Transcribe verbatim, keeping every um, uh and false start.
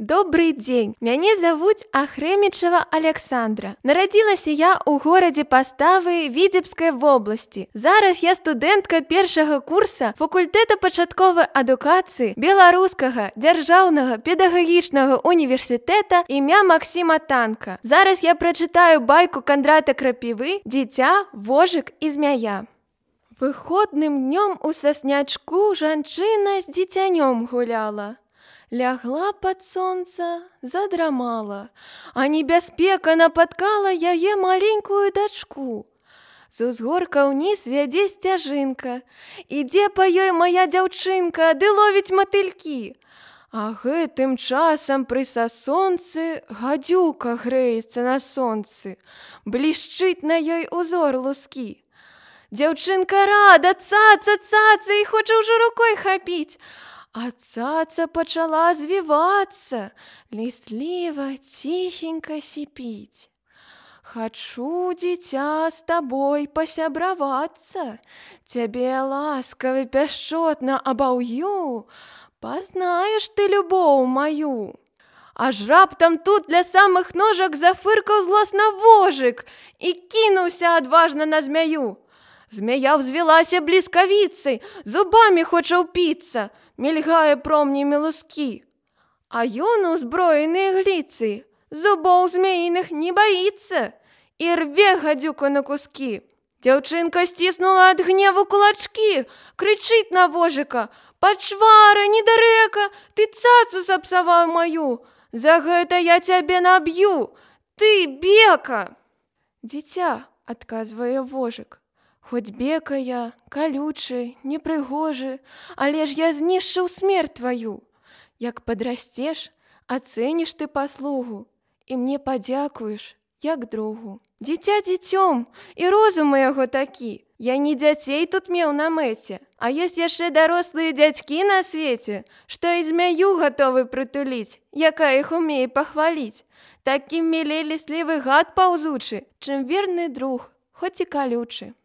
Добрый дзень, мяне завуць Ахрэмічава Аляксандра. Нарадзілася я ў горадзе Паставы Віцебскай вобласці. Зараз я студэнтка першага курса факультэта пачатковай адукацыі Беларускага дзяржаўнага педагагічнага універсітэта імя Максіма Танка. Зараз я прачытаю байку Кандрата Крапівы «Дзіця, вожык і змяя». Выходным днём у саснячку жанчына з дзіцянём гуляла. Лягла под сонца, задрамала, а небяспека напаткала яе маленькую дачку. З узгорка ўніз вядзе сцяжынка, ідзе па ёй моя дзяўчынка, ды ловіць матылькі. А гэтым часам пры сасонцы гадзюка грэецца на сонцы, блішчыць на ёй узор лускі. Дзяўчынка рада, цаца, цаца, і хоча ўжо рукой хапіць. А цаца пачала звівацца, лістліва, ціхенька сіпіць. Хачу, дзіця, з табой пасябравацца, цябе ласкава пяшчотна абаўю, пазнаеш ты любоў маю. Аж раптам тут ля самых ножак зафыркаў злосна вожык і кінуўся адважна на змяю. Змяя ўзвілася бліскавіцай, зубамі хоча ўпіцца, мільгае промнямі лускі. А ён узброены гліцай, зубоў змяіных не баіцца і рве гадзюку на кускі. Дзяўчынка сціснула ад гневу кулачкі, крычыць на вожыка: «Пачвара, недарэка, ты цацу сапсаваў маю, за гэта я цябе наб'ю, ты бека!» «Дзіця», — адказвае вожык, «хоць бека я, калючы, непрыгожы, але ж я знішчыў смерць тваю. Як падрасцеш, ацэніш ты паслугу і мне падзякуеш, як другу. Дзіця дзіцём, і розум у яго такі. Я не дзяцей тут меў на мэце, а ёсць яшчэ дарослыя дзядзькі на свеце, што і змяю гатовы прытуліць, якая іх умее пахваліць. Такім мілей ліслівы гад паўзучы, чым верны друг, хоць і калючы».